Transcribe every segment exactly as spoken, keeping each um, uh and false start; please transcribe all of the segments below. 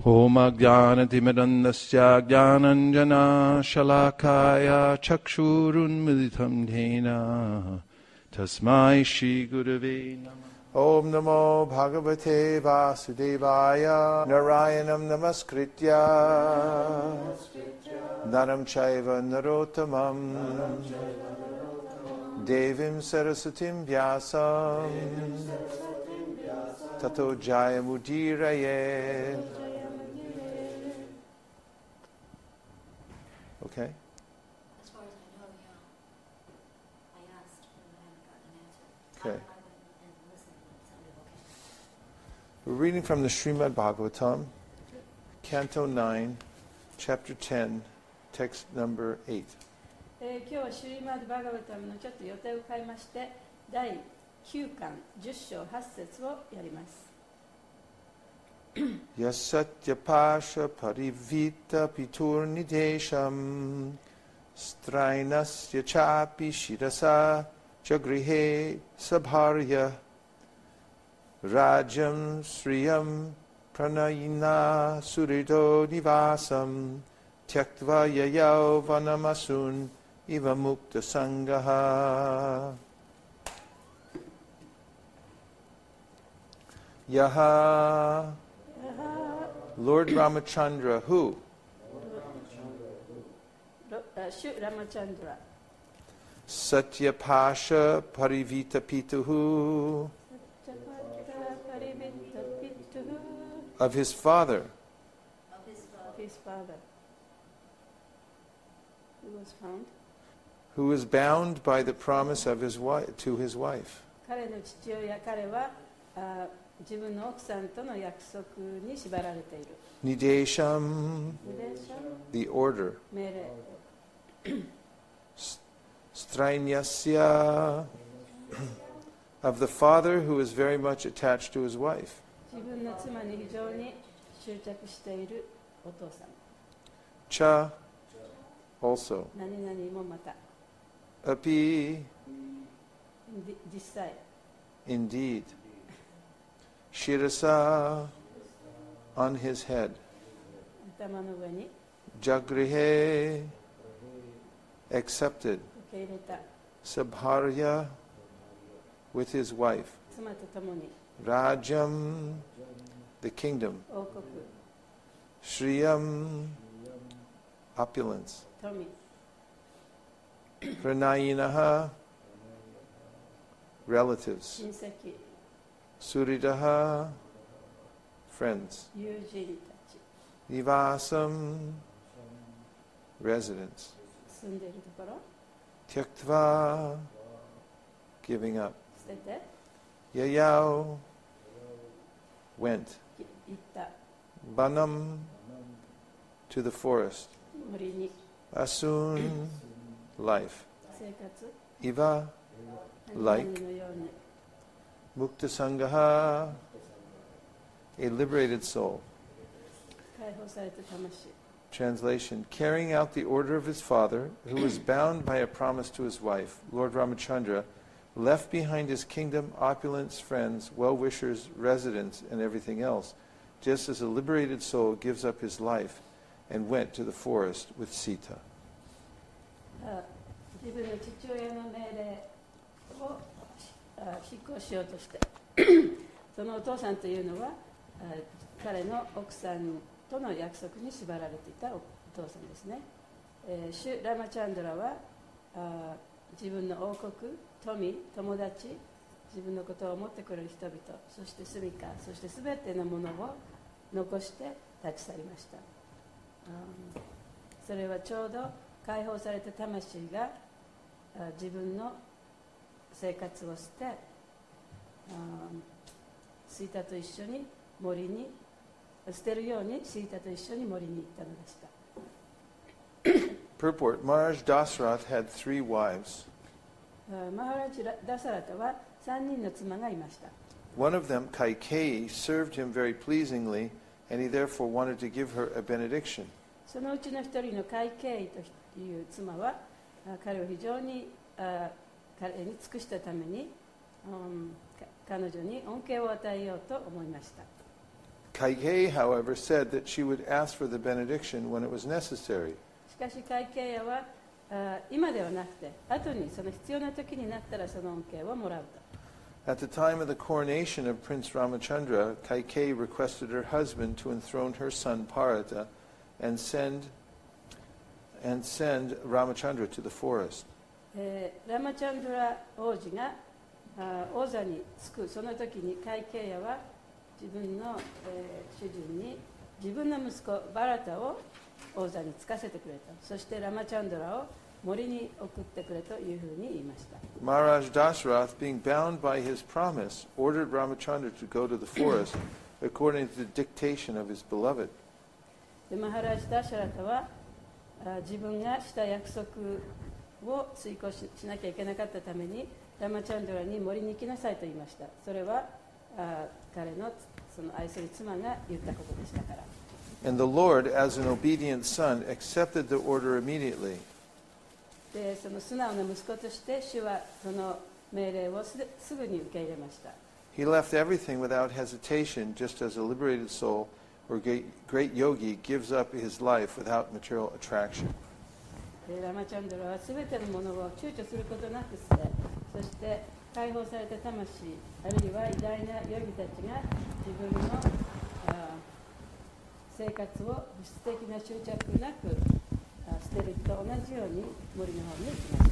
Om Ajnanatimidandasya Jnananjana Shalakaya Chakshurunmilitam Dhena Tasmai Shri Gurave Namah. Om Namo Bhagavate Vasudevaya Narayanam Namaskritya Naram Chaiva Narottamam Devim Sarasatim Vyasam Tato Jayamudiraye. Okay? As far as I know, yeah. I asked, but I haven't gotten an answer. Okay. I, I went and listened, and it sounded okay. We're reading from the Srimad Bhagavatam, Canto nine, Chapter ten, text number eight. えー今日はシュリマッド・バガバタムのちょっと予定を変えましてだいきゅうかんじゅっ章はち節をやります。 Yasatyapasha parivita piturnidesham strainasya chapi shirasa jagrihe sabharya rajam sriyam pranayina surito nivasam tyaktva yayau vanamasun iva mukta sangaha. Yaha Lord Ramachandra, who? シュ・ラマチャンドラ Satyapasha Parivita Pituhu of his father, Of his of father. his father who was found who was bound by the promise of his wife to his wife. 彼の父親彼はあ自分の奥さんとの約束に縛られている Nidesham, でしょ the order. 命令 Strainyasya, of the father who is very much attached to his wife. 自分の妻に非常に執着しているお父さん Cha, also. 何々もまた Api, じ実際 indeed. Shirasa, on his head. 頭の上に Jagrihe, accepted. 受け入れた Sabharya, with his wife. 妻と共に Rajam, the kingdom. 王国 Shriyam, opulence. 富 Pranayinaha, relatives. 親戚 Suridaha, friends. 友人たち Nivasam, residence. 住んでいるところ Tyaktva, giving up. 捨てて Yayao, went. い行った Banam, to the forest. 森に Asun, life. 生活 Iva, like. 何々のように Mukta Sangaha, a liberated soul. 解放された魂 Translation: carrying out the order of his father, who was bound by a promise to his wife, Lord Ramachandra, left behind his kingdom, opulence, friends, well-wishers, residents, and everything else, just as a liberated soul gives up his life and went to the forest with Sita. あ自分の父親の命令をあ執行しようとしてそのお父さんというのはあ彼の奥さんとの約束に縛られていたお父さんですね、えー、シュ・ラマチャンドラはあ自分の王国、富、友達、自分のことを思ってくれる人々、そして住みか、そしてすべてのものを残して立ち去りました。うんそれはちょうど解放された魂があ自分の生活を捨て、うんシータと一緒に森に捨てるようにシータと一緒に森に行ったのでした。 Purport: Maharaj Dasrath had three wives. あマハラジ・ダサラタは三人の妻がいました。 One of them, Kaikeyi, served him very pleasingly, and he therefore wanted to give her a benediction. そのうちの一人のカイケイという妻はあ彼を非常にあ彼に尽くしたために、うん、か彼女に恩恵を与えようと思いました。 Kaikeyi, however, said that she would ask for the benediction when it was necessary. しかしカイケイヤはあ今ではなくて後にその必要な時になったらその恩恵をもらうと。 At the time of the coronation of Prince Ramachandra, Kaikeyi requested her husband to enthrone her son Parata and send and send Ramachandra to the forest. えーラマチャンドラ王子があ王座につくその時にカイケイヤは自分の、えー主人に自分の息子バラタを王座につかせてくれた。そしてラマチャンドラを森に送ってくれというふうに言いました。 Maharaj Dasarath, being bound by his promise, ordered Ramachandra to go to the forest according to the dictation of his beloved. でマハラジ・ダシャラタはあ自分がした約束を遂行 し, しなきゃいけなかったためにラマチャンドラに森に行きなさいと言いました。それはあ彼のその愛する妻が言ったことでしたから。 And the Lord, as an obedient son, accepted the order immediately. でその素直な息子として主はその命令を す, すぐに受け入れました。 He left everything without hesitation, just as a liberated soul or great, great yogi gives up his life without material attraction. でラマチャンドラはすべてのものを躊躇することなく捨て、そして解放された魂、あるいは偉大なヨギたちが自分のあ生活を物質的な執着なくあ捨てると同じように森の方に行きました。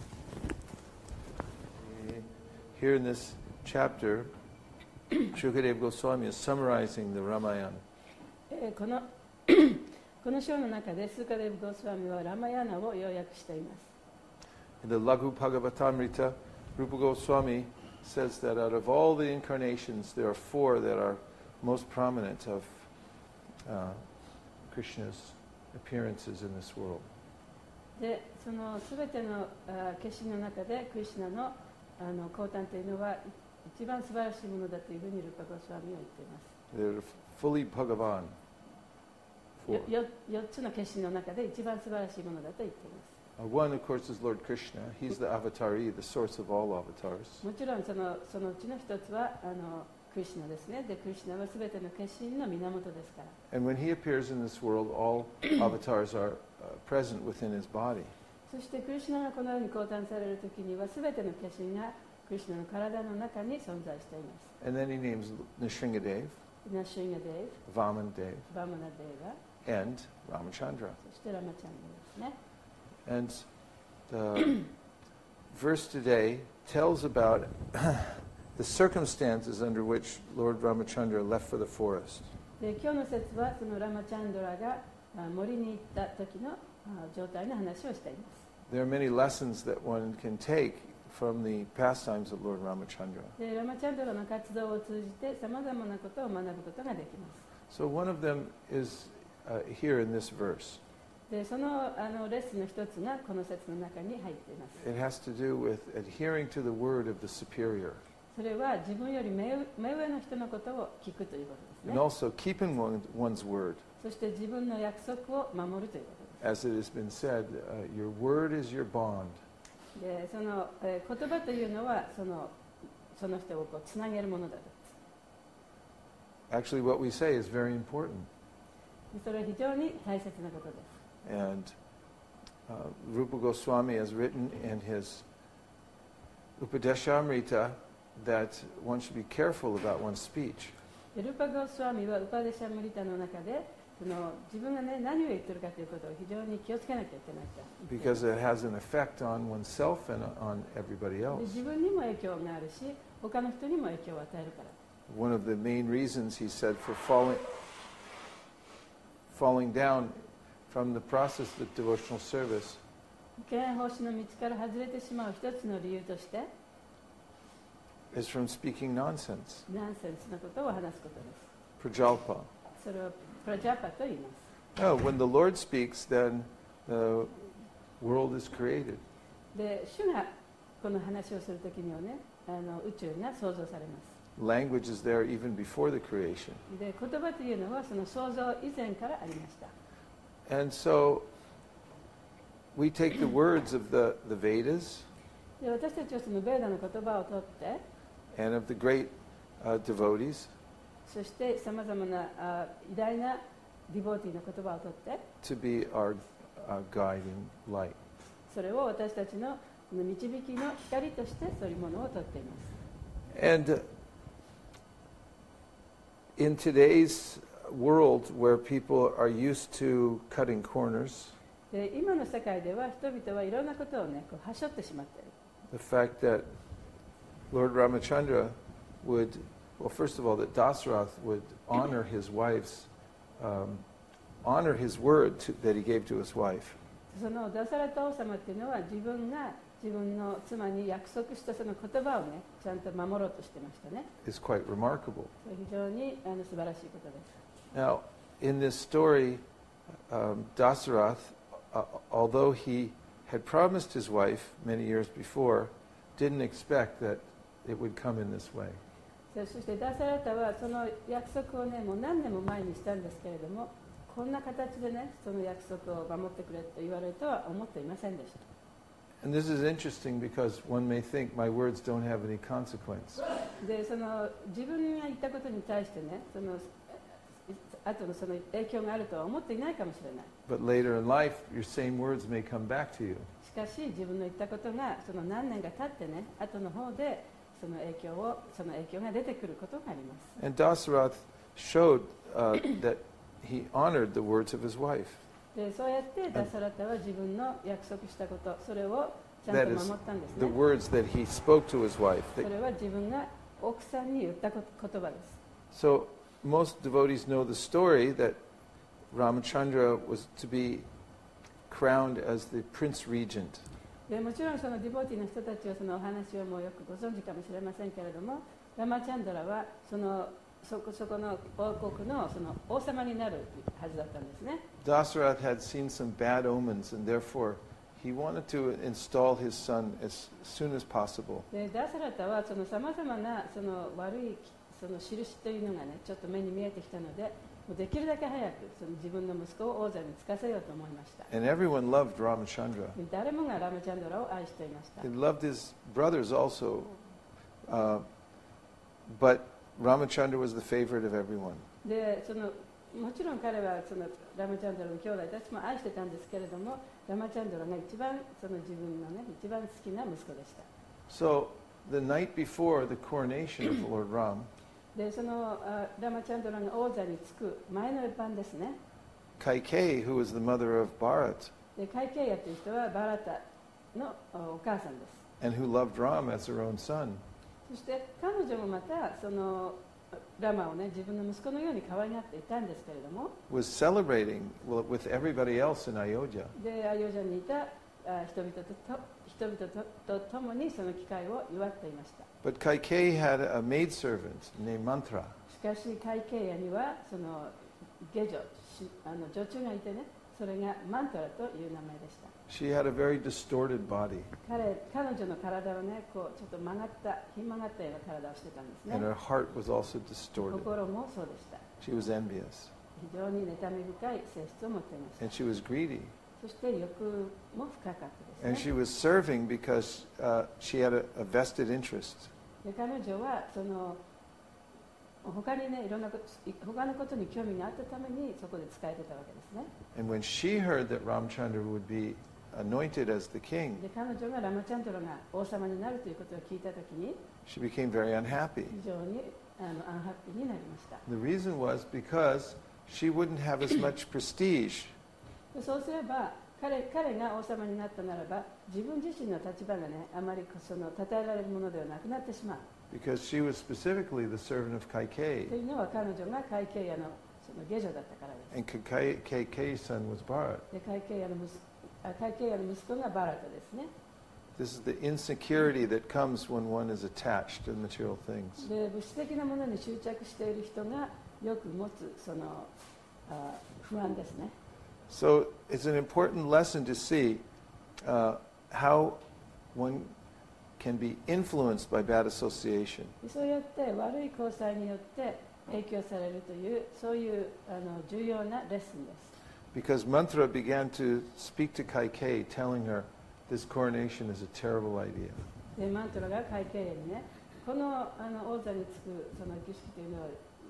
Here in this chapter, Shukadeva Goswami is summarizing the Ramayana. えーこのこの章の中でスーカデブ・ゴースワミはラマヤナを要約しています。 In the Laghu Bhagavatamrita, Rupa Goswami says that out of all the incarnations, there are four that are most prominent of uh, Krishna's appearances in this world. でそのすべてのあ化身の中でクリシュナのあの降誕というのは一番素晴らしいものだというふうにルパゴスワミは言っています。 They're fully Bhagavan. よ Four. よよっつの化身の中で一番素晴らしいものだと言っています。 Uh, one, of course, is Lord Krishna. He's the avatari, the source of all avatars. もちろんそのそのうちの一つはあのクリシュナですね。でクリシュナはすべての化身の源ですから。 And when he appears in this world, all avatars are uh, present within his body. そしてクリシュナがこのように降誕されるときにはすべての化身がクリシュナの体の中に存在しています。 And then he names Nrsingadev, ナシュンガデー Vamandev, ブ、バムナデーバ、 and Ramachandra. そしてラマチャンドですね。 And the verse today tells about the circumstances under which Lord Ramachandra left for the forest. で今日の説はそのラマチャンドラがあ森に行った時のあ状態の話をしています。 There are many lessons that one can take from the pastimes of Lord Ramachandra. でラマチャンドラの活動を通じてさまざまなことを学ぶことができます。 So one of them is uh, here in this verse. でそのあのレッスンの一つがこの説の中に入っています。 It has to do with adhering to the word of the superior それは自分より目上目上の人のことを聞くということです and ね。 also keeping one, one's word. そして自分の約束を守るということです。 As it has been said, uh, your word is your bond. でその、えー言葉というのはそのその人をこうつなげるものだと。 Actually, what we say is very important. それは非常に大切なことです。 And uh, Rupa Goswami has written in his Upadeshamrita that one should be careful about one's speech. でルパ・ゴースワミはウパデシャムリタの中でその自分が、ね、何を言ってるかということを非常に気をつけなきゃいけないと言っています。 Because it has an effect on oneself and on everybody で else. 自分にも影響があるし他の人にも影響を与えるから。 One of the main reasons, he said, for falling, falling down from the process of devotional service 敬愛奉仕の道から外れてしまう一つの理由として is from speaking nonsense. ナンセンスなことを話すことです。 Prajalpa. それをプラジャパと言います。 No, when the Lord speaks, then the world is created. で主がこの話をするときにはねあの宇宙が創造されます。 Language is there even before the creation. で言葉というのはその創造以前からありました。 And so we take the words of the, the Vedas で私たちはそのベーダの言葉を取って and of the great uh, devotees, そしてさまざまなあ偉大なディボーティーの言葉をとって、 to be our, our guiding light. それを私たちの導きの光としてそういうものをとっています。 And uh, in today's world where people are used to cutting corners, で今の世界では人々はいろんなことをね、こうはしょってしまっている。 the fact that Lord Ramachandra would, well, first of all, that Dasarath would honor his wife's, um, honor his word to, that he gave to his wife. そのダサラタ王様っていうのは自分が自分の妻に約束したその言葉をね、ちゃんと守ろうとしてましたね。 Is quite remarkable. それ非常にあの素晴らしいことです。 Now, in this story, um, Dasarath, uh, although he had promised his wife many years before, didn't expect that it would come in this way. そしてダサラタはその約束をね、もう何年も前にしたんですけれども、こんな形でね、その約束を守ってくれと言われるとは思っていませんでした。 And this is interesting because one may think my words don't have any consequence. で、その自分が言ったことに対してね、その後のその影響があるとは思っていないかもしれない。 But later in life, your same words may come back to you. しかし自分の言ったことがその何年か経ってね、後の方でその影響をその影響が出てくることがあります。 And Dasarath showed uh, that he honored the words of his wife. で、そうやってダサラタは自分の約束したこと、それをちゃん That と is 守ったんです the ね。 words that he spoke to his wife. それは自分が奥さんに言ったこと言葉です。 So most devotees know the story that Ramachandra was to be crowned as the Prince Regent. でもちろんそのディボーティーの人たちはそのお話をもうよくご存知かもしれませんけれども、ラマチャンドラはそのそこそこの王国のその王様になるはずだったんですね。 Dasarath had seen some bad omens, and therefore he wanted to install his son as soon as possible. でダサラタはそのさまざまなその悪いその印というのがね、ちょっと目に見えてきたので、もうできるだけ早くその自分の息子を王座につかせようと思いました。 And everyone loved Ramachandra. で誰もがラマチャンドラを愛していました。 He loved his brothers also, uh, but Ramachandra was the favorite of everyone. でそのもちろん彼はそのラマチャンドラの兄弟たちも愛してたんですけれども、ラマチャンドラが一番その自分のね、一番好きな息子でした。 So the night before the coronation of Lord Ram, でそのあラマチャンドラが王座につく前の晩ですね。 Kaikeyi, who was the mother of Bharat, でカイケイヤという人はバラタのお母さんです。 and who loved Ram as her own son, そして彼女もまたそのラマをね、自分の息子のように可愛がっていたんですけれども、 was celebrating well, with everybody else in Ayodhya. でアヨジャにいたあ人々とと人々とと共にその機会を祝っていました。 But Kaikeyi had a maidservant named Mantra, しかしカイケイヤにはその下女しあの女中がいてね、それがマントラという名前でした。 she had a very distorted body, 彼彼女の体はね、こうちょっと曲がったひん曲がったような体をしてたんですね。 and her heart was also distorted. 心もそうでした。 She was envious, 非常に妬み深い性質を持っていました。 and she was greedy. そして欲も深かった And です she ね。 was serving because uh, she had a, a vested interest. で彼女はその他にね、いろんなこと他のことに興味があったためにそこで使えてたわけですね。 And when she heard that Ramchandra would be anointed as the king, で彼女がラマチャンドラが王様になるということを聞いたときに she became very unhappy. 非常にあのアンハッピーになりました。 The reason was because she wouldn't have as much prestige. でそうすれば彼彼が王様になったならば自分自身の立場がね、あまりその称えられるものではなくなってしまう。 Because she was specifically the servant of と Kaikeyi, いうのは彼女がカイケイヤのその下女だったからです。 and Kaikeyi- Kaikeyi's son was Bharat. でカイケイヤの息子あカイケイヤの息子がバラタですね。 This is the insecurity that comes when one is attached to material things. で物質的なものに執着している人がよく持つそのあ不安ですね。 So it's an important lesson to see uh, how one can be influenced by bad association. でそうやって悪い交際によって影響されるというそういうあの重要なレッスンです。 Because Mantra began to speak to Kaikeyi, telling her this coronation is a terrible idea. でマントラがカイケイヤにね、このあの王座につくその儀式というのは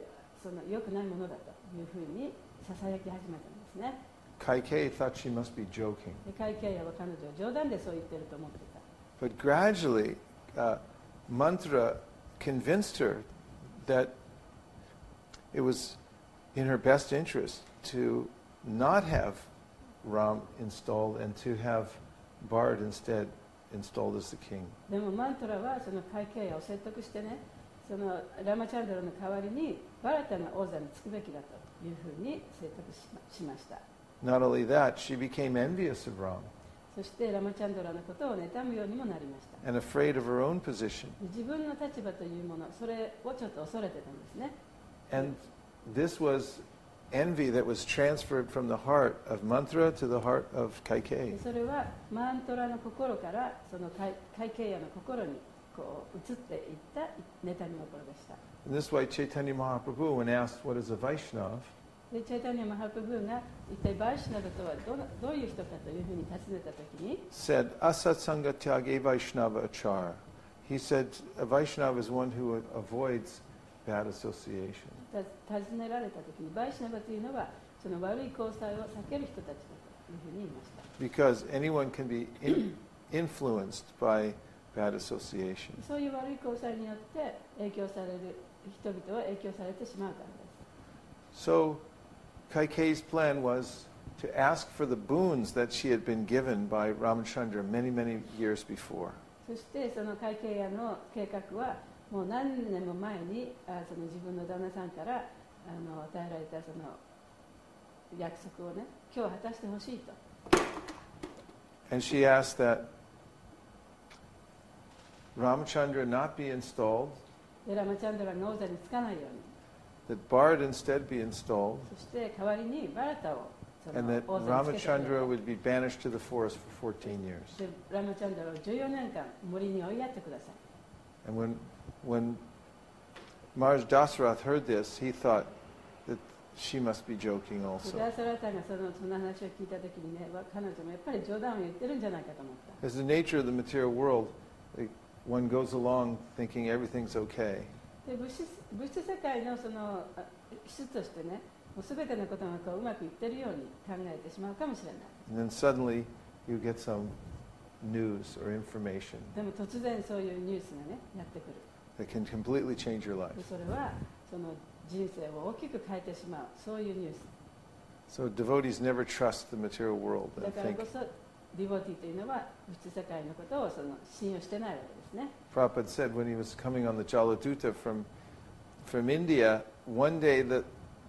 その良くないものだというふうにささやき始めたんですね。 Kaikeyi thought she must be joking. でカイケイヤは彼女は冗談でそう言ってると思っていた。 But gradually, uh, Mantra convinced her that it was in her best interest to not have Ram installed and to have Bharat instead installed as the king. でもマントラはそのカイケイヤを説得してね、そのラマチャンドラの代わりにバラタが王座につくべきだというふうに説得しましました。 Not only that, she became envious of Ram そしてラマチャンドラのことを妬むようにもなりました。 and afraid of her own position. 自分の立場というもの、それをちょっと恐れてたんですね。 And this was envy that was transferred from the heart of Mantra to the heart of で Kaikeyi. それはマントラの心からそのカイカイケイヤの心にこう移っていった妬み心でした。 And this is why Chaitanya Mahaprabhu, when asked what is a Vaishnava, でチャイタニア・マハプブーが一体バイシュナブとはどのどういう人かというふうに尋ねたときに、 said, Asatsanga tyage Vaishnava achar. He said, a Vaishnava is one who avoids bad association. た尋ねられたときに、バイシュナブというのはその悪い交際を避ける人たちだというふうに言いました。 Because anyone can be in, influenced by bad association. そういう悪い交際によって影響される人々は影響されてしまうからです。 So Kaikeyi's plan was to ask for the boons that she had been given by Ramachandra many, many years before. そしてそのカイケイヤの計画はもう何年も前にあその自分の旦那さんからあの与えられたその約束をね、今日果たしてほしいと。 And she asked that Ramachandra not be installed, でラマチャンドラが王座につかないように、 that Bharat instead be installed, そして代わりにバラタをその and that 王座につけてくれ Ramachandra と。 would be banished to the forest for fourteen years. でラマチャンドラをじゅうよねんかん森に追いやってください。 And when, when Maharaj Dasarath heard this, he thought that she must be joking で also. ダーサラタがそのその話を聞いたときにね、わ彼女もやっぱり冗談を言ってるんじゃないかと思った。 As the nature of the material world, like, one goes along thinking everything's okay. で物質物質世界のそのあ質としてね、もうすべてのことがこううまくいってるように考えてしまうかもしれない。 And then suddenly you get some news or information でも突然そういうニュースがねやってくる。 that can completely change your life. でそれはその人生を大きく変えてしまう、そういうニュース。 So devotees never trust the material world だ and から think. こそディボティというのは物質世界のことをその信用してないわけですね。 Prabhupada said when he was coming on the Jaladuta from, from India, one day the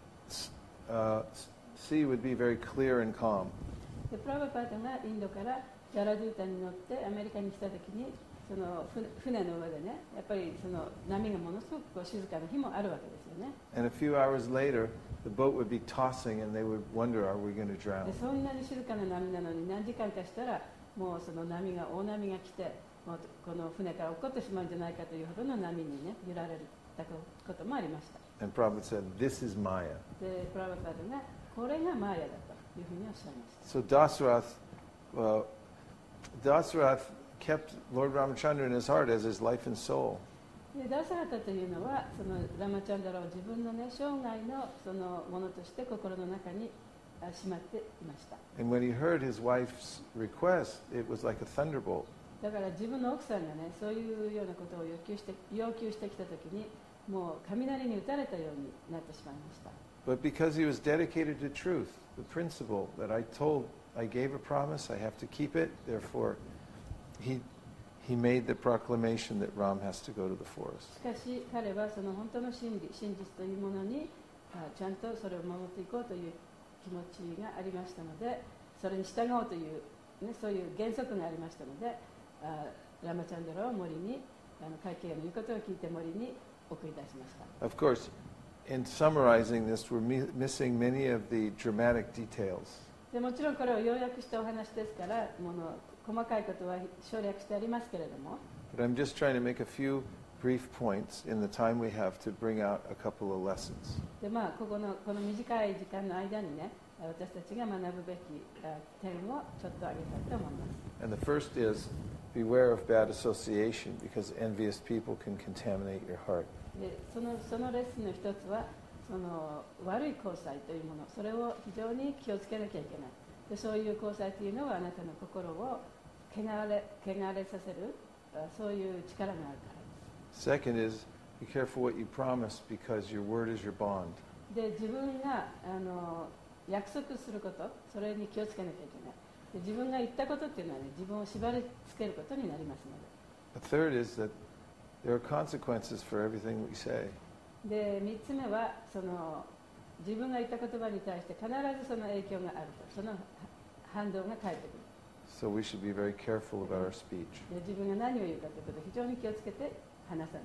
uh, sea would be very clear and calm. でプラバパートがインドからジャラドゥータに乗ってアメリカに来たときに、その船の上でね、やっぱりその波がものすごくこう静かな日もあるわけですよね。 And a few hours later, the boat would be tossing and they would wonder, are we going to で drown? そんなに静かな波なのに何時間かしたらもうその波が大波が来て、もうこの船から落っこってしまうんじゃないかというほどの波にね揺られたこともありました。 And Prabhupada said, this is Maya. でプラバパートがこれがマーヤだというふうにおっしゃいました。 So Dasarath, uh, Dasarath kept Lord Ramachandra in his heart as his life and soul. でダーサラタというのはそのラマチャンダラを自分の、ね、生涯のそのものとして心の中にあしまっていました。 And when he heard his wife's request, it was like a thunderbolt. だから自分の奥さんがねそういうようなことを要求して要求してきたときにもう雷に打たれたようになってしまいました。 But because he was dedicated to truth, the principle that I told, I gave a promise, I have to keep it, therefore he, he made the proclamation that Ram has to go to the forest. しかし彼はその本当の真理真実というものにあちゃんとそれを守っていこうという気持ちがありましたので、それに従おうという、ね、そういう原則がありましたので、あラマチャンドラを森にあの会計の言うことを聞いて森に送り出しました。 Of course, in summarizing this, we're mi- missing many of the dramatic details. でもちろんこれを要約したお話ですからもの細かいことは省略してありますけれども、 But I'm just trying to make a few brief points in the time we have to bring out a couple of lessons. でまあ、ここのこの短い時間の間にね私たちが学ぶべきあ点をちょっと挙げたいと思います。 And the first is beware of bad association because envious people can contaminate your heart. でそのそのレッスンの一つはその悪い交際というもの、それを非常に気をつけなきゃいけない。でそういう交際というのはあなたの心を汚れ、汚れさせる、そういう力があるから。 Second is, be careful what you promise because your word is your bond. で自分があの約束すること、それに気をつけなきゃいけない。で自分が言ったことっていうのはね、自分を縛りつけることになりますので。 The third is that there are consequences for everything we say. でみっつめはその自分が言った言葉に対して必ずその影響があると、その反動が返ってくる。 So we should be very careful about our speech. で自分が何を言うかということを非常に気をつけて話さなきゃいけない。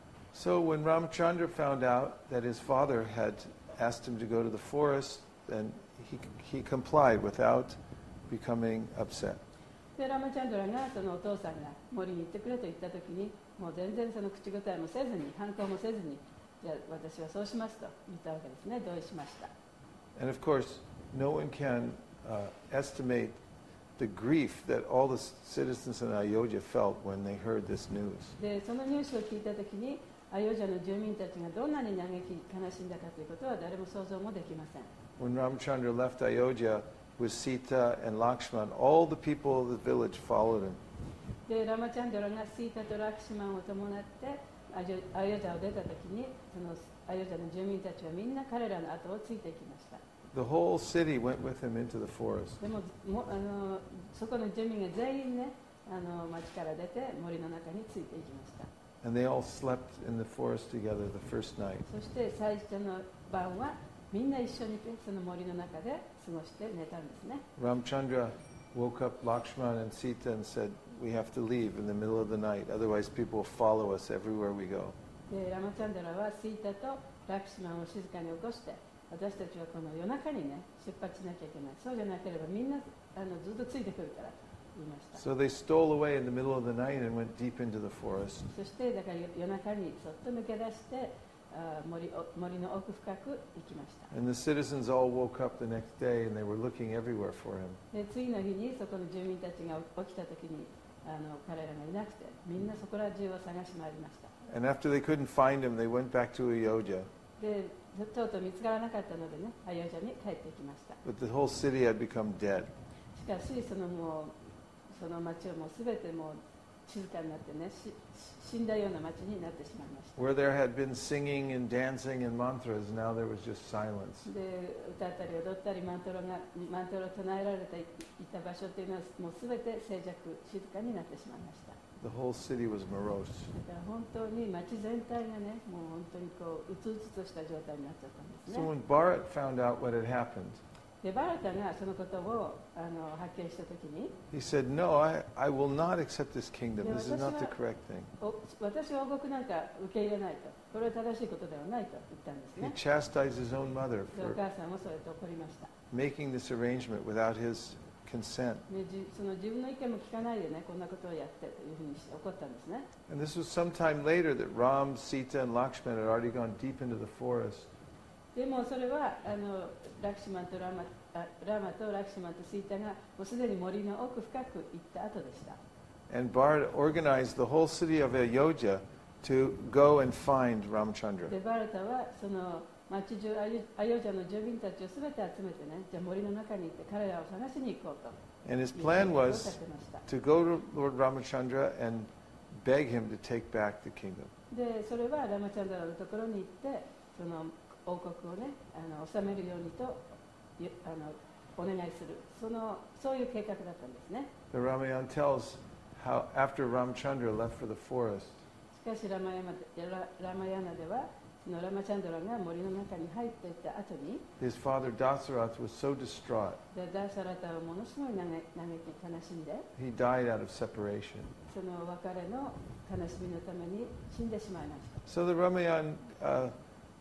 So when Ramachandra found out that his father had asked him to go to the forest, then he, he complied without becoming upset. でラマチャンドラがそのお父さんが森に行ってくれと言ったときに、もう全然その口答えもせずに、反抗もせずに、じゃあ私はそうしますと言ったわけですね。同意しました。 And of course, no one can uh, estimate the grief that all the citizens in Ayodhya felt when they heard this news. でそのニュースを聞いたときに、アヨジャの住民たちがどんなに嘆き悲しんだかということは誰も想像もできません。 When Ramchandra left Ayodhya with Sita and Lakshman, all the people of the village followed him. でラマチャンドラがシータとラクシマンを伴ってアヨジャを出たときに、そのアヨジャの住民たちはみんな彼らの後をついていきました。 The whole city went with him into the forest. でも、もあのそこの住民が全員ね、あの町から出て森の中についていきました。 And they all slept in the forest together the first night. そして最初の晩はみんな一緒にその森の中で過ごして寝たんですね。 Ramchandra woke up Lakshman and Sita and said, "We have to leave in the middle of the night, otherwise people will follow us everywhere we go." でラマチャンドラはシータとラクシマンを静かに起こして、私たちはこの夜中にね出発しなきゃいけない。そうじゃなければみんなあのずっとついてくるからと言いました。 So they stole away in the middle of the night and went deep into the forest. そしてだから夜中にそっと抜け出して、あ森森の奥深く行きました。 And the citizens all woke up the next day and they were looking everywhere for him. で次の日にそこの住民たちが起きたときに、あの彼らがいなくて、みんなそこら中を探し回りました。 And after they couldn't find him, they went back to Ayodhya. でとうとう見つからなかったのでね、アヨジャに帰ってきました。 But the whole city had become dead. しかしそのもうその町をもうすべてもう静かになってね、し死んだような町になってしまいました。 Where there had been singing and dancing and mantras, now there was just silence. で歌ったり踊ったりマントロがマントロを唱えられていた場所というのはもうすべて静寂静かになってしまいました。 The whole city was morose. だから本当に町全体がね、もう本当にこううつうつとした状態になっちゃったんですね。 So when Bharat found out what had happened, でバラタがそのことをあの発見したときに、 he said, "No, I, I will not accept this kingdom. This is not the correct thing." お私は王国なんか受け入れないと、これは正しいことではないと言ったんです He ね。 chastised his own mother でお for 母さんもそれと怒りました。 making this arrangement without his consent. でじその自分の意見も聞かないでね、こんなことをやってというふうにして怒ったんですね。 And this was some time later that Ram, Sita, and Lakshman had already gone deep into the forest. でもそれはあのラクシマンとラマあラマとラクシマンとシータがもうすでに森の奥深く行った後でした。 And Bharat organized the whole city of Ayodhya to go and find Ramchandra. でバラタはその町中アヨアヨジャの住民たちをすべて集めてね、じゃあ森の中に行って彼らを探しに行こうと。 And his plan was to go to Lord Ramachandra and beg him to take back the kingdom. でそれはラマチャンドラのところに行ってその王国をねあの治めるようにとあのお願いする、そのそういう計画だったんですね。 The Ramayana tells how after Ramchandra left for the forest, しかしラマヤマララマヤナではそのラマチャンドラが森の中に入っていった後に、 his father Dasarath was so distraught, でダーサラタはものすごい嘆き悲しんで、 he died out of separation. その別れの悲しみのために死んでしまいました。 So the Ramayana uh,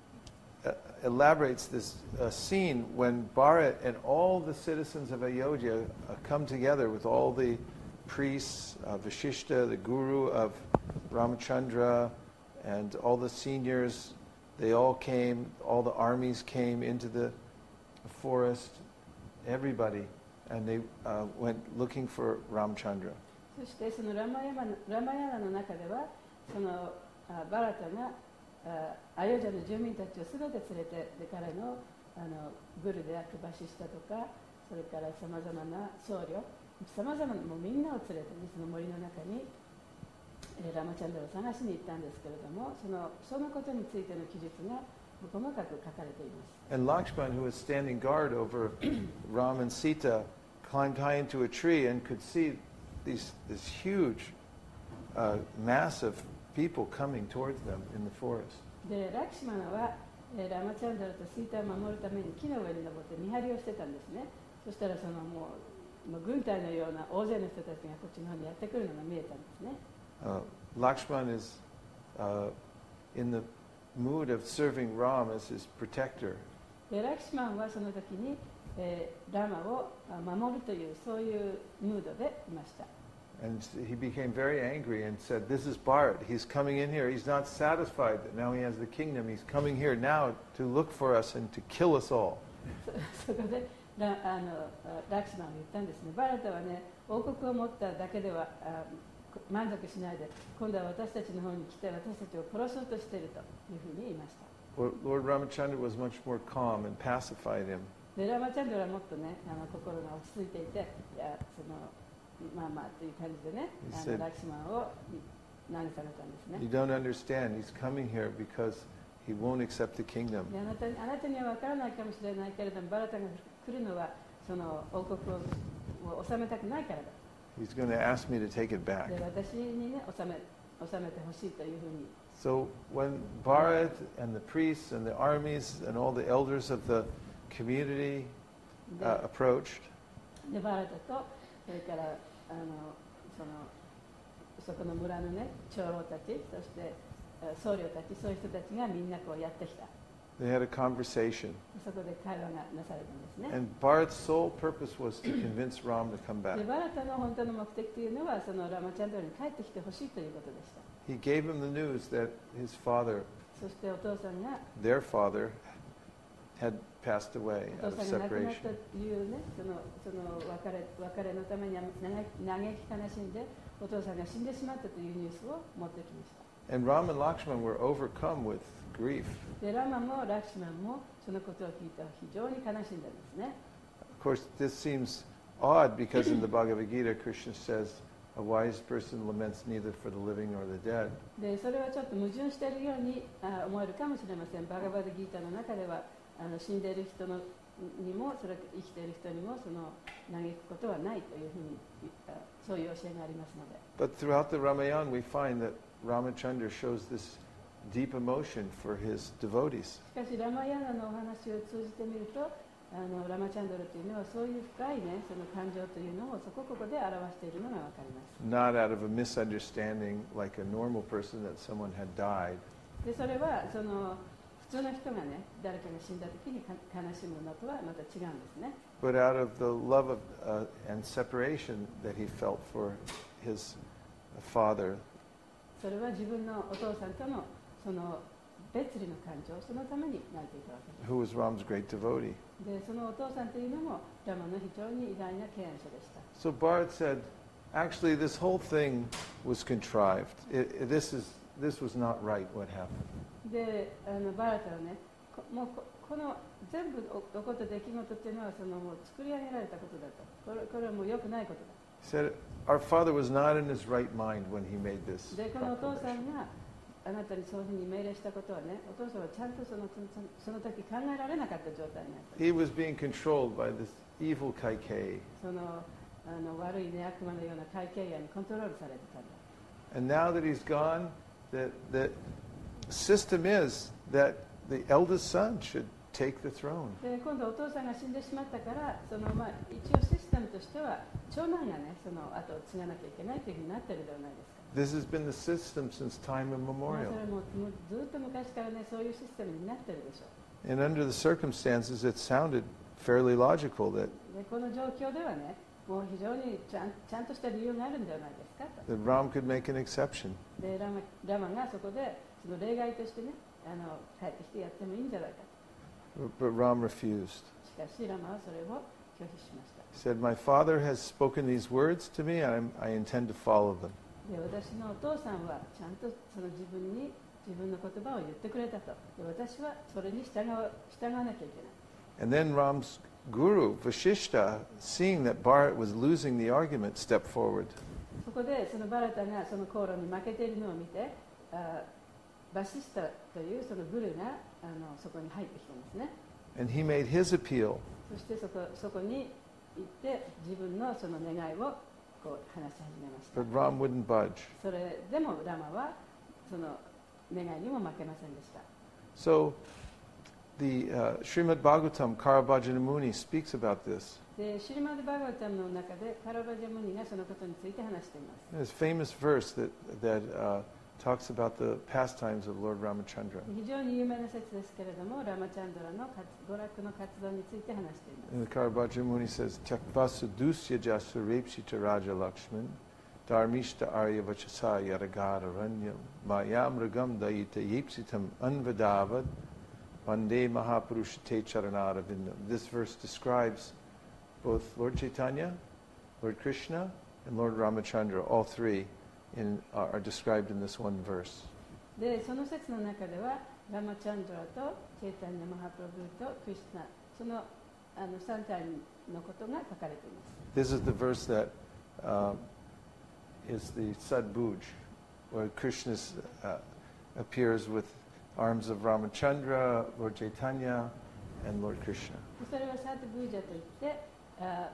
uh, elaborates this uh, scene when Bharat and all the citizens of Ayodhya uh, come together with all the priests, uh, Vashishta, the guru of Ramachandra, and all the seniors. They all came, all the armies came into the forest, everybody, and they uh, went looking for Ramchandra. そしてそのラマヤマラマヤナの中ではそのあバラタがあアヨジャの住民たちをすべて連れて、で彼のあのグルで悪馬ししたとか、それからさまざまな僧侶、さまざまなもうみんなを連れて、その森の中に、えー、ラマチャンドラを探しに行ったんですけれども、そのそのことについての記述が細かく書かれています。 And Lakshman, who was standing guard over Ram and Sita, climbed high into a tree and could see these, this huge uh, mass of people coming towards them in the forest. でラクシマナは、えー、ラマチャンドラとシータを守るために木の上に登って見張りをしてたんですね。そしたらそのもう、もう軍隊のような大勢の人たちがこっちの方にやってくるのが見えたんですね。 Uh, Lakshman is uh, in the mood of serving Ram as his protector. でラクシマンはその時に、えー、ラマを守るというそういうムードでいました。 And he became very angry and said, "This is Bharat. He's coming in here. He's not satisfied that now he has the kingdom. He's coming here now to look for us and to kill us all." そこでラあのラクシマンが言ったんですね。バラタはね、王国を持っただけではあ満足しないで、今度は私たちの方に来て私たちを殺そうとしているというふうに言いました。 Lord Ramachandra was much more calm and pacified him. でラマチャンドラはもっとね、あの心が落ち着いていて、いやそのまあまあという感じでね、あのラクシマンを慰めたんですね。 You don't understand. He's coming here because he won't accept the kingdom. であなたにあなたには分からないかもしれないけれども、バラタが来るのはその王国を治めたくないからだ。 He's going to ask me to take it back. で私にね、治め治めてほしいというふうに。 So when Bharat and the priests and the armies and all the elders of the community uh, approached, でバラタとそれからあのそのそこの村のね長老たち、そして僧侶たち、そういう人たちがみんなこうやってきた。 they had a conversation. そこで会話がなされたんですね。 And Bharat's sole purpose was to convince Ram to come back. でバラタの本当の目的というのはそのラマチャンドラに帰ってきてほしいということでした。 He gave him the news that his father, そしてお父さんが their father, had passed away お out 父 of さんが亡くなった separation. というね、そのその別れ別れのために嘆き悲しんでお父さんが死んでしまったというニュースを持ってきました。 And Ram and Lakshman were overcome with grief. でラマもラクシマンもそのことを聞いて非常に悲しんだんですね。 Of course, this seems odd because in the Bhagavad Gita, Krishna says, a wise person laments neither for the living nor the dead. でそれはちょっと矛盾しているようにあ思えるかもしれません。バガバドギータの中ではあの死んでいる人のにもそれ生きている人にもその嘆くことはないというふうにそういう教えがありますので。 But throughout the Ramayana, we find that Ramachandra shows this deep emotion for his devotees. しかしラマヤナのお話を通じてみると、あのラマチャンドラというのはそういう深いねその感情というのをそこここで表しているのがわかります。 Not out of a misunderstanding like a normal person that someone had died. でそれはその普通の人がね誰かが死んだ時に悲しむのとはまた違うんですね。 But out of the love of, uh, and separation that he felt for his father. それは自分のお父さんとのその別離の感情、そのためになっていたわけです。 Who was Ram's great devotee. でそのお父さんというのもラマの非常に偉大な敬愛者でした。 So Bharat said, actually this whole thing was contrived. It, it, this, is, this was not right what happened. であのバラタはね、こもうここの全部起こった出来事というのはそのもう作り上げられたことだと。これこれはもう良くないことだ。 He said, our father was not in his right mind when he made this でこのお父さ proclamation. んがあなたにそういうふうに命令したことはね、お父さんはちゃんとそのその時考えられなかった状態にあった。 He was being controlled by this evil Kaikeyi. そのあの悪い、ね、悪魔のような会計屋にコントロールされてたんだ。 And now that he's gone, the, the system is that the eldest son should take the throne. で今度お父さんが死んでしまったからその、まあ、一応システムとしては長男がねその後を継がなきゃいけないというふうになってるではないですか。 This has been the system since time まあ immemorial. それももうずっと昔からねそういうシステムになってるでしょう。 And under the circumstances, it sounded fairly logical that, でこの状況ではねもう非常にちゃんちゃんとした理由があるんではないですかと。 that Ram could make an exception. でラマラマがそこでその例外としてねあの帰ってきてやってもいいんじゃないかと。 But Ram refused. しかしラマはそれを拒否しました。 He said, my father has spoken these words to me, and I'm, I intend to follow them. で私のお父さんはちゃんとその自分に自分の言葉を言ってくれたと。で私はそれに従う従わなきゃいけない。 And then Ram's guru, Vashishta, seeing that Bharat was losing the argument, stepped forward. そこでそのバラタがその口論に負けているのを見て、あバシスタというそのグルがあのそこに入ってきたんですね。 And he made his appeal. そしてそこそこに行って自分のその願いをこう話し始めました。 But Ram wouldn't budge. それでもラマはその願いにも負けませんでした。 So the uh, Srimad Bhagavatam, Karabhajana Muni speaks about this. でシリマド・バーガータムの中でカラバジャムニがそのことについて話しています。 There's a famous verse that, that uh, talks about the pastimes of Lord Ramachandra. 非常に有名な説ですけれども、ラマチャンドラの活娯楽の活動について話しています。 And the Karabhajana Muni says, Tyakvasu dusya jasu repshita raja lakshman dharmishta arya vachasa yaragara ranyam mayam ragam daita yepsitam anvadavad vande mahapurusha te charanara vindam. This verse describes both Lord Chaitanya, Lord Krishna, and Lord Ramachandra, all three in, are, are described in this one verse. でその説の中ではラマチャンドラとチェイタンヤマハプラブーとクリシュナ、そのあのさん体のことが書かれています。 This is the verse that uh, is the Sadbhuj, where Krishna uh, appears with arms of Ramachandra, Lord Chaitanya, and Lord Krishna. それはサートブージャといって、あ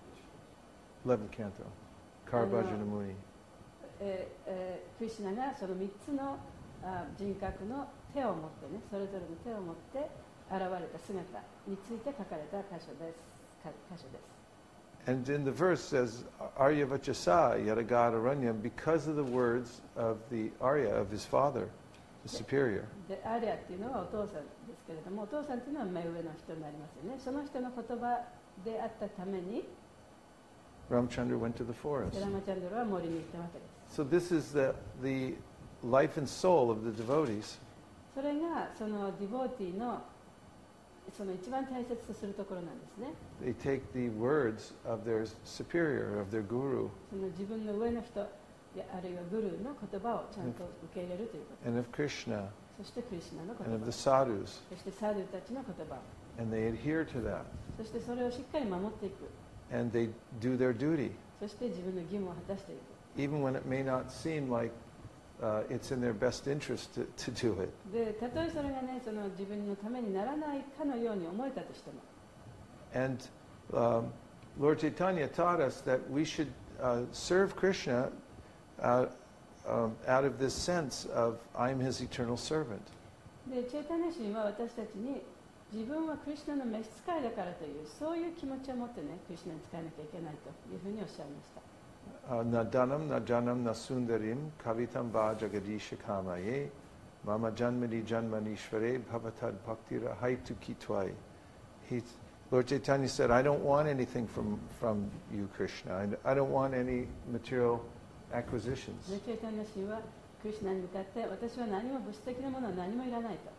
eleventh canto, Karabhajana Muni. えーえークリシュナがそのみっつのあ人格の手を持ってね、それぞれの手を持って現れた姿について書かれた箇所です。か箇所です。 And in the verse says, Arya Vachasa Yadagada Ranyam, because of the words of the Arya, of his father, the superior. でアリアっていうのはお父さんですけれども、お父さんっていうのは目上の人になりますよね。その人の言葉であったために Ramchandra went to the forest. ラマチャンドラは森に行ったわけです。 So this is the, the life and soul of the devotees. それがそのディボーティーのその一番大切とするところなんですね。 They take the words of their superior, of their guru, その自分の上の人やあるいはグルーの言葉をちゃんと受け入れるということ。 and of Krishna, そしてクリシュナの and 言 of 葉。 the sadhus, そしてサドゥたちの言葉を。 and they adhere to that. そしてそれをしっかり守っていく。 And they do their duty, そして自分の義務を果たしていく。 even when it may not seem like uh, it's in their best interest to, to do it. で、たとえそれがね、その自分のためにならないかのように思えたとしても。 And um, Lord Chaitanya taught us that we should uh, serve Krishna uh, um, out of this sense of I'm his eternal servant. で、チェイタニャ神は私たちに自分はクリシュナの召使いだからというそういう気持ちを持ってね、クリシュナに使えなきゃいけないというふうにおっしゃいました。 Na danam na janam na sundarim kavitam va jagadisha kamaye mama janmani janmanishvare bhavatad bhaktira haitu kitwai. He, Lord Chaitanya said, I don't want anything from, from you, Krishna. I, I don't want any material acquisitions. で、チェイタニャ神はクリシュナに向かって私は何も物質的なものは何もいらないと。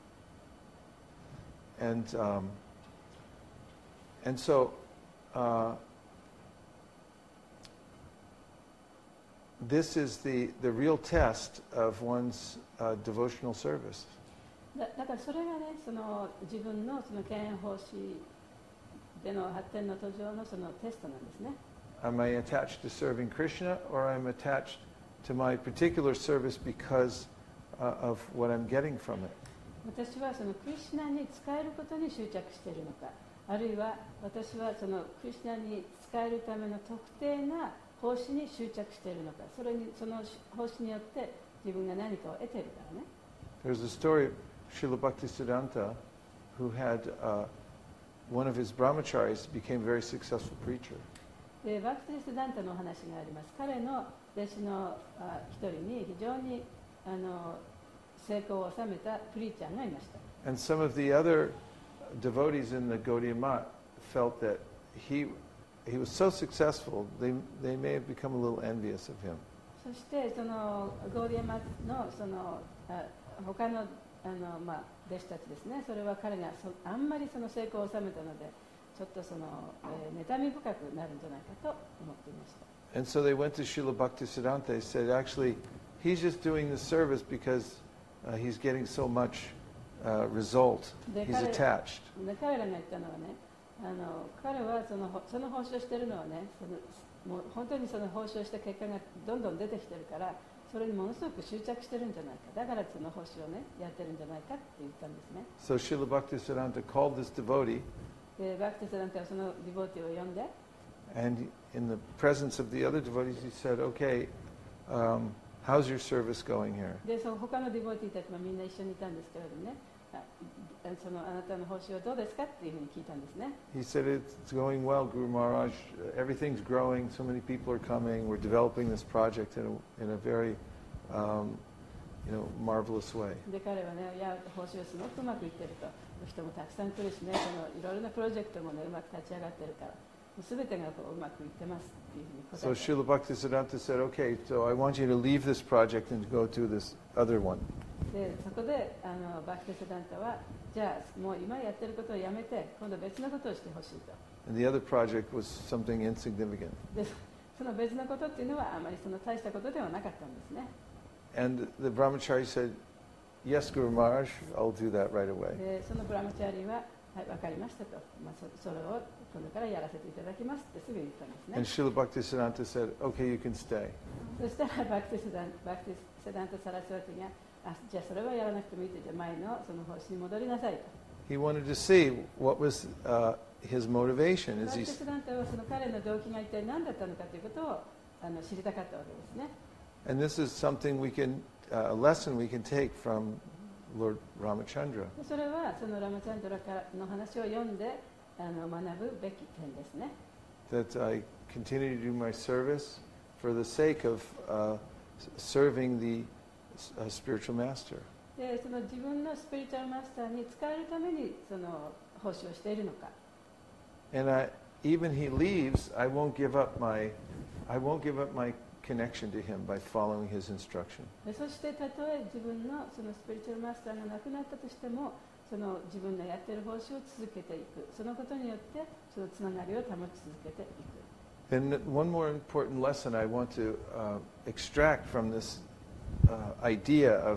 And, um, and so uh, this is the, the real test of one's uh, devotional service. だ, だからそれがね、その自分のその敬遠奉仕での発展の途上のそのテストなんですね。 Am I attached to serving Krishna, or I'm attached to my particular service because uh, of what I'm getting from it? 私はそのクリシュナに使えることに執着しているのか、あるいは私はそのクリシュナに使えるための特定な奉仕に執着しているのか、それにその奉仕によって自分が何かを得ているからね。 There's a story of Srila Bhaktisiddhanta, who had uh, one of his brahmacharis became a very successful preacher. で、バクティス・ダンタのお話があります。彼の弟子のあ一人に非常にあの成功を収めたプリーチャーがいました。 And some of the other devotees in the Gaudiya Math felt that he, he was so successful, they, they may have become a little envious of him. そしてそのゴーディアマのそのあ他のあの、まあ、弟子たちですね、それは彼がそあんまりその成功を収めたので、ちょっとその、えー、妬み深くなるんじゃないかと思っていました。 And so they went to Srila Bhaktisiddhanta. They said, actually, he's just doing this service because uh, he's getting so much uh, result. De He's 彼- attached. で彼らが言ったのはね、あの彼はそのその報酬をしているのはね、そのもう本当にその報酬をした結果がどんどん出てきてるから、それにものすごく執着してるんじゃないか、だからその報酬をねやってるんじゃないかって言ったんですね。 So Srila Bhaktisiddhanta called this devotee, でバクティスダンテはそのディボーティーを呼んで、 and in the presence of the other devotees, he said, "Okay, um, how's your service going here?" でその他のディボーティーたちもみんな一緒にいたんですけれどもね、あそのあなたの報酬はどうですかっていうふうに聞いたんですね。 He said, "It's going well, Guru Maharaj. Everything's growing. So many people are coming. We're developing this project in a, in a very, um, you know, marvelous way." で彼はね、いや報酬はすごくうまくいってると、人もたくさん来るしね、そのいろいろなプロジェクトもねうまく立ち上がってるから、すべてがこううまくいってますっていうふうに答 So えた。 Srila Bhaktisiddhanta said, "Okay, so I want you to leave this project and go to this other one." でそこであのバクティスダンタは、じゃあもう今やってることをやめて、今度別のことをしてほしいと。 And the other project was something insignificant. でその別のことっていうのはあまりその大したことではなかったんですね。 And the brahmachari said, "Yes, Guru Maharaj, I'll do that right away." でそのブラマチャーリーは、はい、分かりましたと、まあ、そ, それを今度からやらせていただきますってすぐ言ったんですね。 And Srila Bhaktisiddhanta said, "Okay, you can stay." そしたらバクティスダンバクティスダンタ・サラスワティが、あ、じゃあそれはやらなくてもいいって、じゃあ前のその方針に戻りなさいと。 He wanted to see what was uh, his motivation. バ Is ク he ティスダンタはその彼の動機が一体何だったのかということをあの知りたかったわけですね。 And this is something we can, uh, a lesson we can take from Lord Ramachandra. でそれはそのラマチャンドラからの話を読んであの学ぶべき点ですね。 That I continue to do my service for the sake of uh, serving the uh, spiritual master. でその自分のスピリチュアルマスターに使えるためにその奉仕をしているのか。 And I, even he leaves, I won't give up my, I won't give up my connection to him by following his instruction. でそしてたとえ自分のそのスピリチュアルマスターが亡くなったとしても、その自分のやっている奉仕を続けていく、そのことによってそのつながりを保ち続けていく。 And one more important lesson I want to uh, extract from this uh, idea of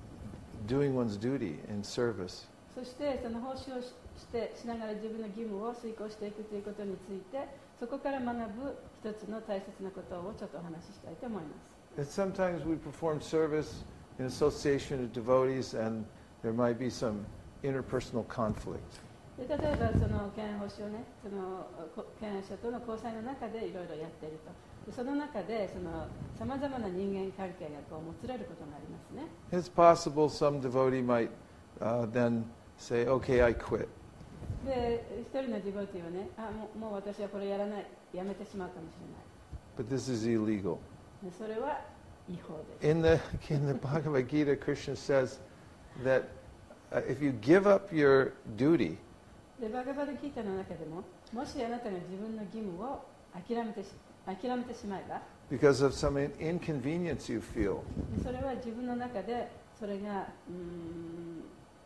doing one's duty in service そしてその奉仕をししてしながら自分の義務を遂行していくということについて、そこから学ぶ一つの大切なことをちょっとお話ししたいと思います。 that sometimes we perform service in association of devotees and there might be some interpersonal conflict. で例えばその敬愛奉仕をね、そのこ敬愛者との交際の中でいろいろやっていると。でその中でそのさまざまな人間関係がこうもつれることがありますね。 It's possible some devotee might uh, then say, "Okay, I quit." で一人のディボティはね、あもうもう私はこれやらない、やめてしまうかもしれない。 But this is illegal. でそれは違法です。 In the, in the Bhagavad Gita, Krishna says that uh, if you give up your duty, でバガバドギータの中でも、もしあなたが自分の義務を諦めてし諦めてしまえば、 because of some in- inconvenience you feel, でそれは自分の中でそれがうーん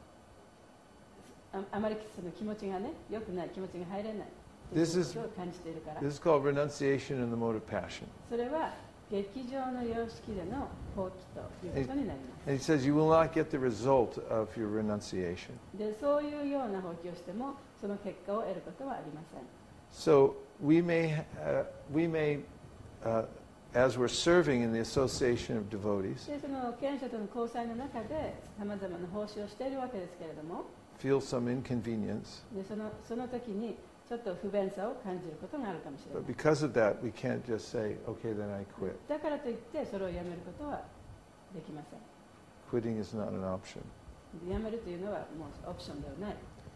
あ, あまりその気持ちがね、良くない気持ちが入れないという This is- ことを感じているから、 this is called renunciation in the mode of passion. それは劇場の様式での放棄ということになります。 And he says you will not get the result of your renunciation. でそういうような放棄をしても、その結果を得ることはありません。 So we may, uh, we may, uh, as we're serving in the association of devotees, でその敬愛者との交際の中でさまざまな奉仕をしているわけですけれども、 feel some inconvenience, でそのその時にちょっと不便さを感じることがあるかもしれな but い。 because of that, we can't just say, "Okay, then I quit." だからといってそれをやめることはできません。 Quitting is not an option. やめるというのはもうオプションではない。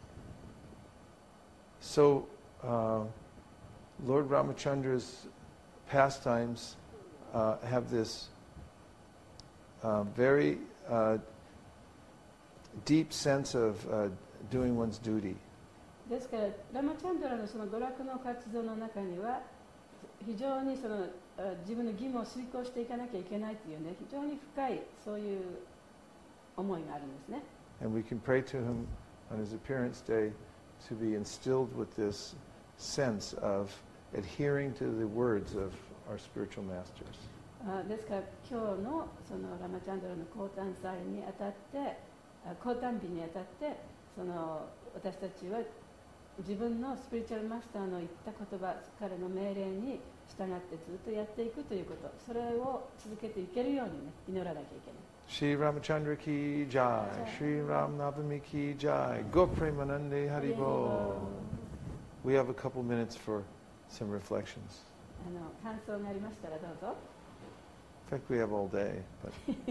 So, uh, Lord Ramachandra's pastimes uh, have this uh, very uh, deep sense of uh, doing one's duty. ですからラマチャンドラのその娯楽の活動の中には、非常にそのあ自分の義務を遂行していかなきゃいけないというね、非常に深いそういう思いがあるんですね。 And we can pray to him on his appearance day to be instilled with this sense of adhering to the words of our spiritual masters. あですから今日のそのラマチャンドラの降誕祭にあたってあ降誕日にあたってその私たちは自分のスピリチュアルマスターの言った言葉彼の命令に従ってずっとやっていくということそれを続けていけるようにね祈らなきゃいけない。 Shri Ramachandra ki jai, Shri Ram Navami ki jai, Go Premanande Haribo. We have a couple minutes for some reflections. あの感想がありましたらどうぞ。 In fact, we have all day. But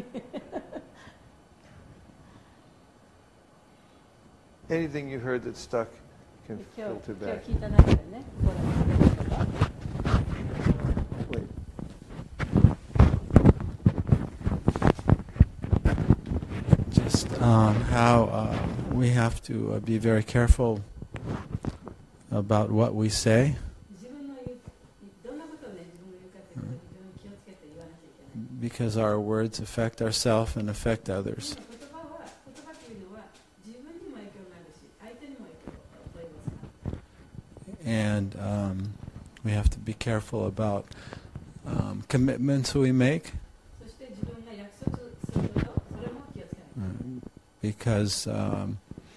anything you heard that stuck can 今日 filter 今 back. 日聞いた中でね、これはどうですか。 Wait. Just um, how uh, we have to uh, be very careful about what we say 自分の言うどんなことをね自分が言うかってことを非常に気をつけて言わなきゃいけない。 because our words affect ourselves and affect others. 言葉は言葉というのは自分にも影響があるし相手にも影響を及ぼす。 And um, we have to be careful about um, commitments we make そして自分が約束することそれも気をつけない。 uh, because, um,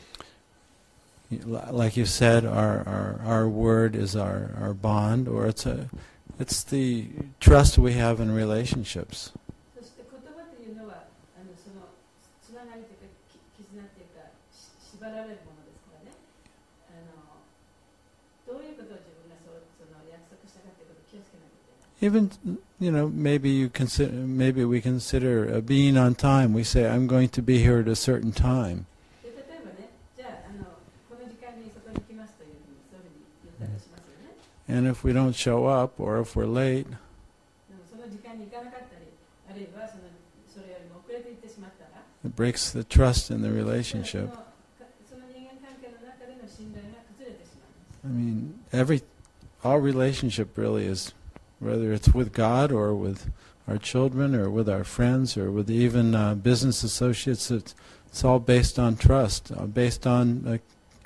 y- li- like you said, our, our, our word is our, our bond, or it's a it's the trust we have in relationships. そして言葉というのはあのそのつながりというかき絆というかし縛られるものですからね。あのどういうことを自分がそうその約束したかということを気をつけなきゃいけない。 Even, you know, maybe you consider, maybe we consider uh, being on time. We say, I'm going to be here at a certain time. で例えばね、じゃあ、あのこの時間にそこに来ますというふうにそういうふうに言ったりしますよね。 And if we don't show up, or if we're late, でもその時間に行かなかったり、あるいはそのそれよりも遅れて行ってしまったら、 it breaks the trust in the その relationship. その人間関係の中での信頼が崩れてしまうんです。 I mean, every, all relationship really is, whether it's with God or with our children or with our friends or with even uh, business associates, it's, it's all based on trust, uh, based on uh,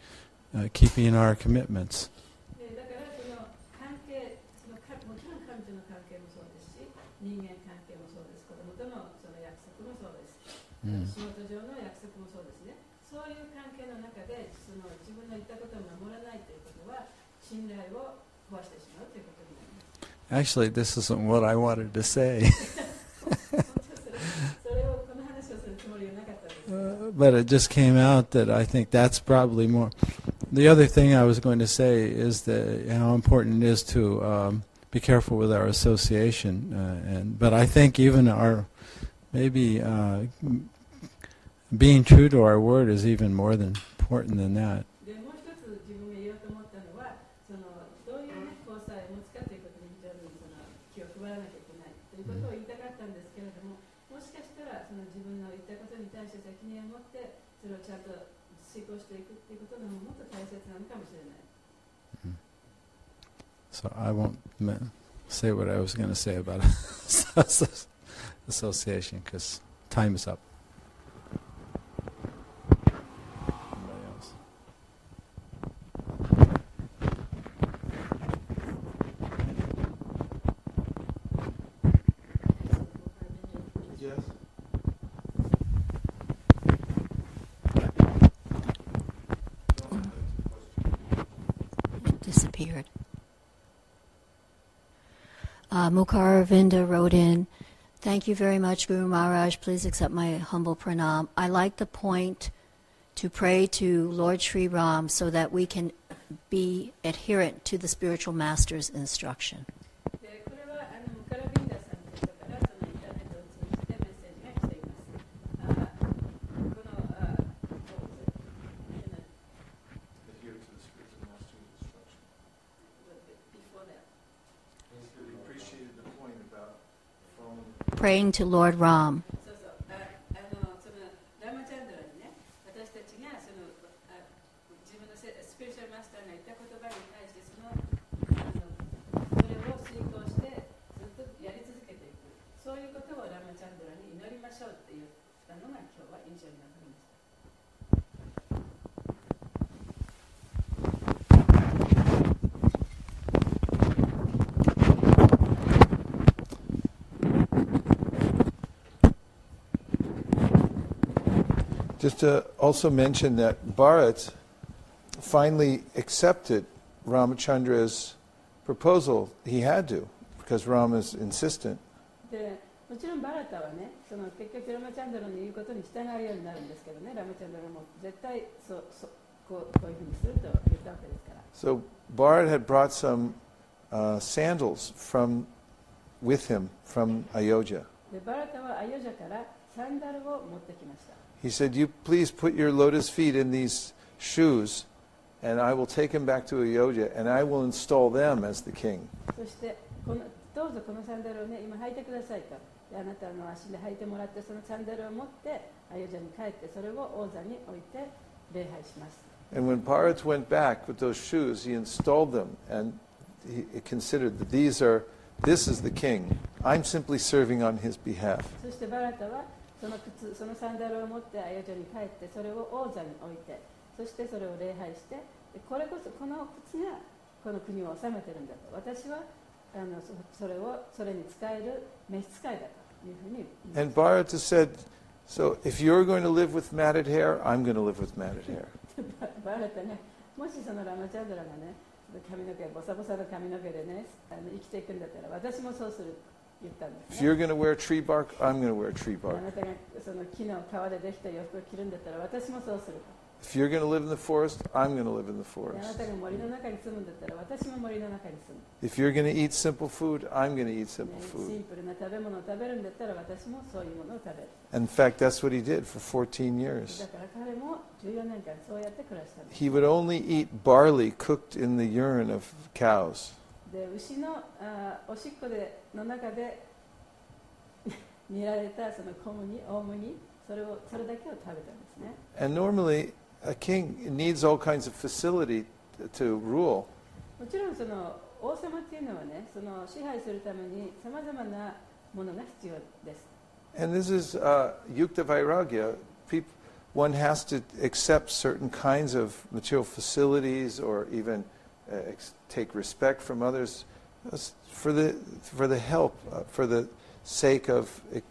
uh, keeping our commitments. でだからその関係、そのかもちろん神との関係もそうですし、人間関係もそうです。子供とのその約束もそうです。 Mm. 仕事上の約束もそうですね。そういう関係の中でその自分の言ったことを守らないということは信頼を壊してしまうということになります。 Actually, this isn't what I wanted to say. 本当それそれをこの話をするつもりはなかったですけど。 Uh, but it just came out that I think that's probably more. The other thing I was going to say is that how important it is to um, be careful with our association. Uh, and but I think even our maybe uh, m- being true to our word is even more than important than that. でもう一つ自分が言おうと思ったのはそのどういう、ね、交際を持つかということに非常にその気を配らなきゃいけないということを言いたかったんですけれども、もしかしたらその自分の言ったことに対して責任を持ってそれをちゃんと遂行していくということのもっと大切なのかもしれない。 So I won't ma- say what I was going to say about association because time is up. Anybody else? Yes. It disappeared. Uh, Mukar Vinda wrote in, thank you very much, Guru Maharaj. Please accept my humble pranam. I like the point to pray to Lord Sri Ram so that we can be adherent to the spiritual master's instruction. でこれはあのムカラビンダさんという方からそのインターネットを通じてメッセージが来ています。あこのあどうぞ Adhere to the spiritual master's instruction. before that. We appreciated the point about following. Praying to Lord Ram. そうそうああのそのラマチャンドラにね私たちがそのあ自分のセスピリチュアルマスターが言った言葉に対してそのあのそれを遂行してずっとやり続けていくそういうことをラマチャンドラに祈りましょうって言ったのが今日は印象に残りました。 Uh, Just to also mention that Bharat finally accepted Ramachandra's proposal. He had to, because Ram is insistent. でもちろんバラタはね、その結局ラマチャンドラの言うことに従うようになるんですけどね、ラマチャンドラも絶対そうそうこうこういうふうにすると言ったわけですから。 So Bharat had brought some uh, sandals from with him from Ayodhya. でバラタはアヨジャからサンダルを持ってきました。 He said, "You please put your lotus feet in these shoes, and I will take him back to Ayodhya, and I will install them as the king." そしてこのどうぞこのサンダルをね今履いてくださいと。であなたの足で履いてもらってそのサンダルを持ってアヨジャに帰ってそれを王座に置いて礼拝します。 And when Bharat went back with those shoes, he installed them, and he considered that these are, this is the king. I'm simply serving on his behalf. そしてバラタはその靴、そのサンダルを持ってアヨジャに帰ってそれを王座に置いて、そしてそれを礼拝して、これこそこの靴がこの国を治めてるんだと。私はあのそれをそれに使える召使いだというふうに言います。 And Bharata said, "So if you're going to live with matted hair, I'm going to live with matted hair." バラタね、もしそのラマチャンドラがね、髪の毛ボサボサの髪の毛でね、あの生きていくんだったら私もそうする言ったんです、ね。 If you're going to wear tree bark, I'm going to wear tree あ bark. なたがその木の皮でできた洋服を着るんだったら私もそうすると。 If you're going to live in the forest, I'm going to live in the あな forest. たが森の中に住むんだったら私も森の中に住む。 If you're going to eat simple food, I'm going to eat ね simple シ food. ンプルな食べ物を食べるんだったら私もそういうものを食べる。 And in fact, that's what he did for fourteen だ years. から彼もじゅうよねんかんそうやって暮らしたんです。 He would only eat barley cooked in the urine of cows. で牛のあおしっこでの中で煮られたその小麦、大麦、それをそれだけを食べたんですね。 And normally, a king needs all kinds of facility to rule. もちろんその王様っていうのはね、その支配するためにさまざまなものが必要です。 And this is uh, yukta vairagya. Peop- one has to accept certain kinds of material facilities or even uh, ex- take respect from others for the, for the help, uh, for the sake of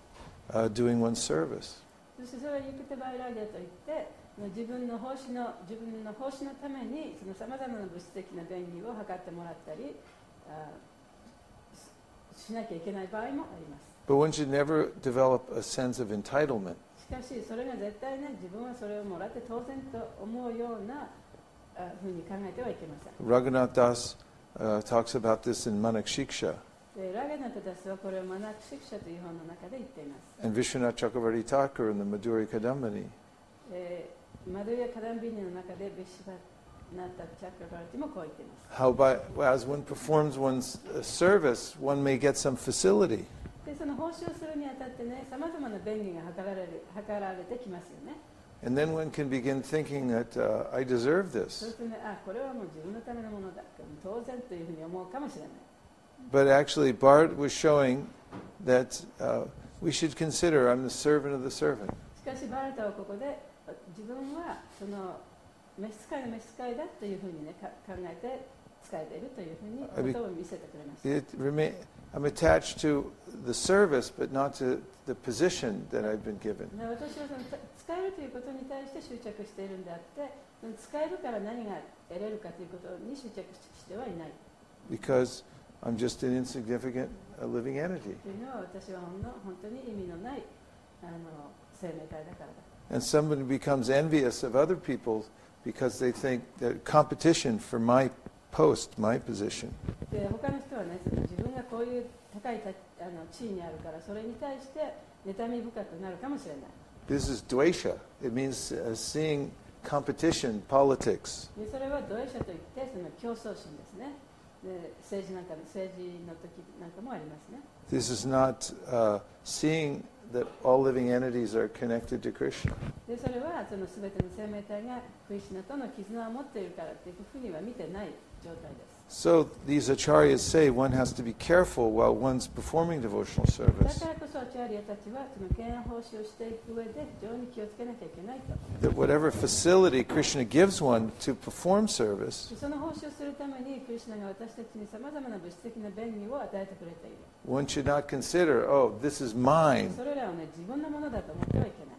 uh, doing one's service. そしてそれはユクテバイラーギャといって自分の奉仕の自分の奉仕のためにそのさまざまな物質的な便宜を図ってもらったりあしなきゃいけない場合もあります。 But one should never develop a sense of entitlement. しかしそれが絶対ね自分はそれをもらって当然と思うようなふうに考えてはいけません。 Raghunath Das uh, talks about this in Manak Shiksha. でラゲナタダスはこれをマナクシクシャという本の中で言っています。 And Vishwanath Chakravarti Thakur in the Madhuri Kadambini. えーマドゥリア・カダンビニの中でビシバナタ・チャクラバルティもこう言っています。 How by, well, as one performs one's uh, service, one may get some facility. でその奉仕をするにあたってね、さまざまな便宜が図られる図られてきますよね。 And then one can begin thinking that uh, I deserve そう this. するとね、あ、これはもう自分のためのものだ。当然というふうに思うかもしれない。 But actually, Bart was showing that uh, we should consider I'm the servant of the servant. しかしバラタはここで自分はその召使いの召使いだというふうにねか考えて使えているというふうにことを見せてくれました。 It remain, I'm attached to the service, but not to the position that I've been given. で私はその使えるということに対して執着しているんであって、その使えるから何が得れるかということに執着してはいない。 Because I'm just an insignificant uh, living entity. というのは私はほんの本当に意味のないあの生命体だからだ。 And somebody becomes envious of other people because they think that competition for my post, my position. で他の人はね、その自分がこういう高いたあの地位にあるから、それに対して妬み深くなるかもしれない。 This is dvesha. It means uh, seeing competition, politics. でそれはドエシャといってその競争心ですね。で政治なんかの政治の時なんかもありますね。 This is not uh, seeing that all living entities are connected to Krishna. でそれはその全ての生命体がクリシュナとの絆を持っているからというふうには見てない状態です。 So these acharyas say one has to be careful while one's performing devotional だ service, からこそアチャーリアたちはその敬愛奉仕をしていく上で非常に気をつけなきゃいけないと。 that whatever facility Krishna gives one to perform service, その奉仕をするためにクリシュナが私たちにさまざまな物質的な便宜を与えてくれている。 one should not consider, oh, this is mine. それらをね、自分のものだと思ってはいけない。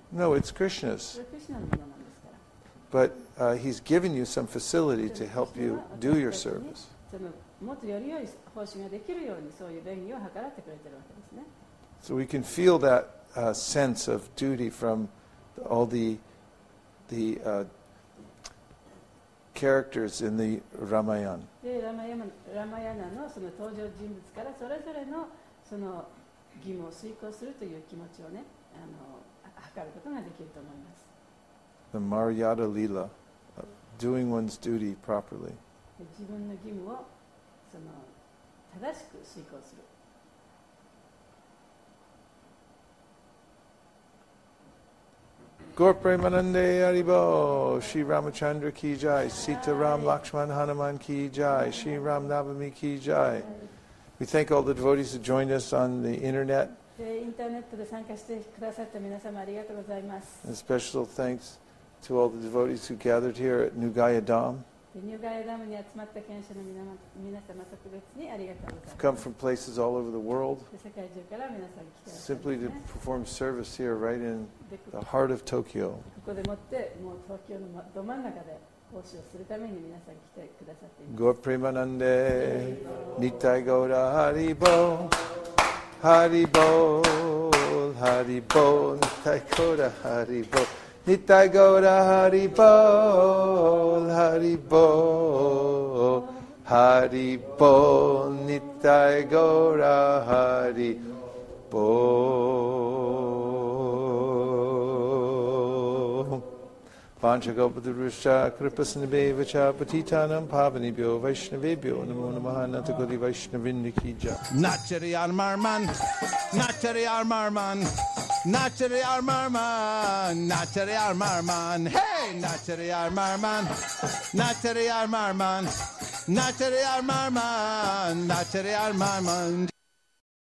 No, it's そ Krishna's. れはクリシュナのものなんですから。 But uh, he's given you some facility to help you do your service. そのもっとより良い奉仕ができるようにそういう便宜を図らってくれてるわけですね。 So we can feel that uh, sense of duty from all the the uh, characters in the Ramayana. でラマヤナラマヤナのその登場人物からそれぞれのその義務を遂行するという気持ちをね、あの測ることができると思います。 The Maryada Lila, uh, doing one's duty properly. で自分の義務をその正しく遂行する。 Gaur Premanande Haribo, Shri Ramachandra ki jai, Sita Ram Lakshman Hanuman ki jai, Shri Ram Navami ki jai. We thank all the devotees who joined us on the internet. でインターネットで参加してくださった皆様ありがとうございます。 And special thanks to all the devotees who gathered here at Nugaya Dham. でニューガイダムに集まった賢者の皆様皆様特別にありがとうござい Come ます。 from places all over the world で世界中から皆さん来てらっしゃる simply んで to すね。 perform service here right in でこ the heart of Tokyo. ここでもってもう東京のど真ん中で奉仕をするために皆さん来てくださっています。 Gaur Premanande, Nitai Gaura Haribo, Haribo, Haribo, Nitai Gaura Haribo, Nitai Gaura Haribo, Haribo, Haribo, Nitai Gaura Haribo. Vanchagopadurusha Kripasanabhevacha Patitanam Pavanibhyo Vaishnavebhyo Namo Namaha Natakodi Vaishnavindikija. Nachari Armarman, Nachari Armarman, Nachari Armarman, Nachari Armarman, hey, Nachari Armarman, Nachari Armarman, Nachari Armarman, Nachari Armarman.